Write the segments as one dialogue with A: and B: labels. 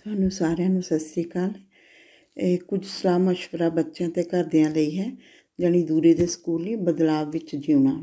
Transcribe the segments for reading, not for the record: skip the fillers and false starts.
A: ਤੁਹਾਨੂੰ ਸਾਰਿਆਂ ਨੂੰ ਸਤਿ ਸ਼੍ਰੀ ਅਕਾਲ। ਇਹ ਕੁਝ ਸਲਾਹ ਮਸ਼ਵਰਾ ਬੱਚਿਆਂ ਅਤੇ ਘਰਦਿਆਂ ਲਈ ਹੈ, ਜਾਣੀ ਦੂਰੀ ਦੇ ਸਕੂਲ ਲਈ ਬਦਲਾਅ ਵਿੱਚ ਜਿਉਣਾ।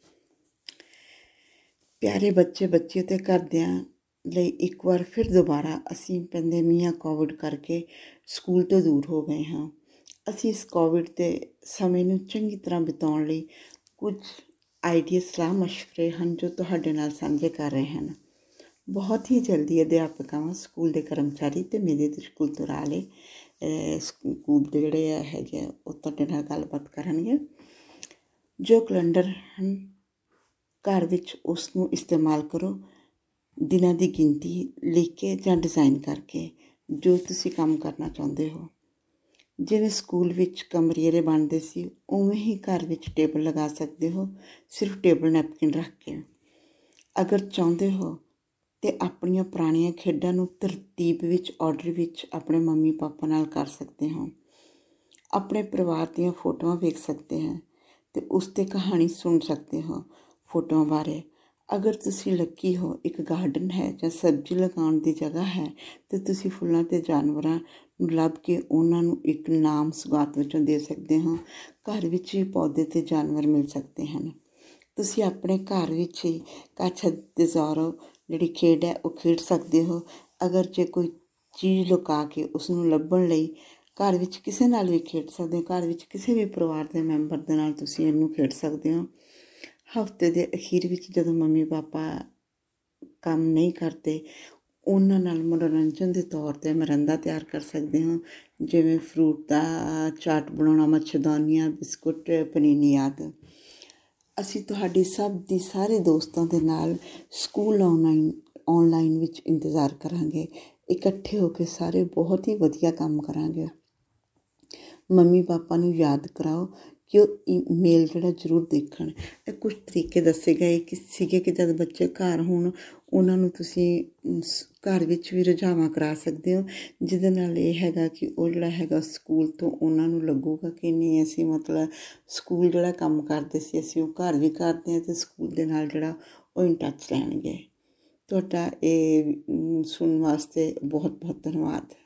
A: ਪਿਆਰੇ ਬੱਚੇ ਅਤੇ ਘਰਦਿਆਂ ਲਈ ਇੱਕ ਵਾਰ ਫਿਰ ਦੁਬਾਰਾ ਅਸੀਂ ਪੈਂਡੇਮੀਆ ਕੋਵਿਡ ਕਰਕੇ ਸਕੂਲ ਤੋਂ ਦੂਰ ਹੋ ਗਏ ਹਾਂ। ਅਸੀਂ ਇਸ ਕੋਵਿਡ ਦੇ ਸਮੇਂ ਨੂੰ ਚੰਗੀ ਤਰ੍ਹਾਂ ਬਿਤਾਉਣ ਲਈ ਕੁਝ ਆਈਡੀਆ ਸਲਾਹ ਮਸ਼ਵਰੇ ਹਨ ਜੋ ਤੁਹਾਡੇ ਨਾਲ ਸਾਂਝੇ ਕਰ ਰਹੇ ਹਨ। ਬਹੁਤ ਹੀ ਜਲਦੀ ਅਧਿਆਪਕਾਂ, ਸਕੂਲ ਦੇ ਕਰਮਚਾਰੀ ਅਤੇ ਮੇਰੇ ਸਕੂਲ ਤੋਂ ਰਾਲੇ ਸਕੂਲ ਦੇ ਜਿਹੜੇ ਹੈਗੇ ਉਹ ਤੁਹਾਡੇ ਨਾਲ ਗੱਲਬਾਤ ਕਰਨਗੇ। ਜੋ ਕੈਲੰਡਰ ਹਨ ਘਰ ਵਿੱਚ ਉਸ ਨੂੰ ਇਸਤੇਮਾਲ ਕਰੋ, ਦਿਨਾਂ ਦੀ ਗਿਣਤੀ ਲਿਖ ਕੇ ਜਾਂ ਡਿਜ਼ਾਈਨ ਕਰਕੇ ਜੋ ਤੁਸੀਂ ਕੰਮ ਕਰਨਾ ਚਾਹੁੰਦੇ ਹੋ। ਜਿਵੇਂ ਸਕੂਲ ਵਿੱਚ ਕਮਰੇ ਬਣਦੇ ਸੀ ਉਵੇਂ ਹੀ ਘਰ ਵਿੱਚ ਟੇਬਲ ਲਗਾ ਸਕਦੇ ਹੋ, ਸਿਰਫ ਟੇਬਲ ਨੈਪਕਿਨ ਰੱਖ ਕੇ। ਅਗਰ ਚਾਹੁੰਦੇ ਹੋ ਅਤੇ ਆਪਣੀਆਂ ਪੁਰਾਣੀਆਂ ਖੇਡਾਂ ਨੂੰ ਤਰਤੀਬ ਵਿੱਚ ਆਰਡਰ ਵਿੱਚ ਆਪਣੇ ਮੰਮੀ ਪਾਪਾ ਨਾਲ ਕਰ ਸਕਦੇ ਹੋ। ਆਪਣੇ ਪਰਿਵਾਰ ਦੀਆਂ ਫੋਟੋਆਂ ਵੇਖ ਸਕਦੇ ਹਾਂ ਅਤੇ ਉਸ 'ਤੇ ਕਹਾਣੀ ਸੁਣ ਸਕਦੇ ਹੋ ਫੋਟੋਆਂ ਬਾਰੇ। ਅਗਰ ਤੁਸੀਂ ਲੱਕੀ ਹੋ, ਇੱਕ ਗਾਰਡਨ ਹੈ ਜਾਂ ਸਬਜ਼ੀ ਲਗਾਉਣ ਦੀ ਜਗ੍ਹਾ ਹੈ ਅਤੇ ਤੁਸੀਂ ਫੁੱਲਾਂ ਅਤੇ ਜਾਨਵਰਾਂ ਨੂੰ ਲੱਭ ਕੇ ਉਹਨਾਂ ਨੂੰ ਇੱਕ ਨਾਮ ਸੁਗਾਤ ਵਜੋਂ ਦੇ ਸਕਦੇ ਹੋ। ਘਰ ਵਿੱਚ ਵੀ ਪੌਦੇ ਅਤੇ ਜਾਨਵਰ ਮਿਲ ਸਕਦੇ ਹਨ। ਤੁਸੀਂ ਆਪਣੇ ਘਰ ਵਿੱਚ ਹੀ ਕੱਛ ਦੇ ਜ਼ੋਰੋ ਜਿਹੜੀ ਖੇਡ ਹੈ ਉਹ ਖੇਡ ਸਕਦੇ ਹੋ। ਅਗਰ ਜੇ ਕੋਈ ਚੀਜ਼ ਲੁਕਾ ਕੇ ਉਸ ਨੂੰ ਲੱਭਣ ਲਈ ਘਰ ਵਿੱਚ ਕਿਸੇ ਨਾਲ ਵੀ ਖੇਡ ਸਕਦੇ ਹੋ। ਘਰ ਵਿੱਚ ਕਿਸੇ ਵੀ ਪਰਿਵਾਰ ਦੇ ਮੈਂਬਰ ਦੇ ਨਾਲ ਤੁਸੀਂ ਇਹਨੂੰ ਖੇਡ ਸਕਦੇ ਹੋ। ਹਫ਼ਤੇ ਦੇ ਅਖੀਰ ਵਿੱਚ ਜਦੋਂ ਮੰਮੀ ਪਾਪਾ ਕੰਮ ਨਹੀਂ ਕਰਦੇ, ਉਹਨਾਂ ਨਾਲ ਮਨੋਰੰਜਨ ਦੇ ਤੌਰ 'ਤੇ ਮਰੰਦਾ ਤਿਆਰ ਕਰ ਸਕਦੇ ਹੋ, ਜਿਵੇਂ ਫਰੂਟ ਦਾ ਚਾਟ ਬਣਾਉਣਾ, ਮੱਛਰਦਾਨੀਆਂ, ਬਿਸਕੁਟ, ਪਨੀਨੀ ਆਦਿ। ਅਸੀਂ ਤੁਹਾਡੀ ਸਭ ਦੀ ਸਾਰੇ ਦੋਸਤਾਂ ਦੇ ਨਾਲ ਸਕੂਲ ਆਨਲਾਈਨ ਵਿੱਚ ਇੰਤਜ਼ਾਰ ਕਰਾਂਗੇ। ਇਕੱਠੇ ਹੋ ਕੇ ਸਾਰੇ ਬਹੁਤ ਹੀ ਵਧੀਆ ਕੰਮ ਕਰਾਂਗੇ। ਮੰਮੀ ਪਾਪਾ ਨੂੰ ਯਾਦ ਕਰਾਓ ਕਿ ਉਹ ਈਮੇਲ ਜਿਹੜਾ ਜ਼ਰੂਰ ਦੇਖਣ। ਇਹ ਕੁਝ ਤਰੀਕੇ ਦੱਸੇ ਗਏ ਸੀਗੇ ਕਿ ਜਦ ਬੱਚੇ ਘਰ ਹੋਣ ਉਹਨਾਂ ਨੂੰ ਤੁਸੀਂ ਘਰ ਵਿੱਚ ਵੀ ਰੁਝਾਵਾਂ ਕਰਾ ਸਕਦੇ ਹੋ, ਜਿਹਦੇ ਨਾਲ ਇਹ ਹੈਗਾ ਕਿ ਉਹ ਜਿਹੜਾ ਹੈਗਾ ਸਕੂਲ ਤੋਂ ਉਹਨਾਂ ਨੂੰ ਲੱਗੂਗਾ ਕਿ ਨਹੀਂ ਅਸੀਂ ਮਤਲਬ ਸਕੂਲ ਜਿਹੜਾ ਕੰਮ ਕਰਦੇ ਸੀ ਅਸੀਂ ਉਹ ਘਰ ਵੀ ਕਰਦੇ ਹਾਂ ਅਤੇ ਸਕੂਲ ਦੇ ਨਾਲ ਜਿਹੜਾ ਉਹ ਇਨ ਟੱਚ ਰਹਿਣਗੇ। ਤੁਹਾਡਾ ਇਹ ਸੁਣਨ ਵਾਸਤੇ ਬਹੁਤ ਬਹੁਤ ਧੰਨਵਾਦ।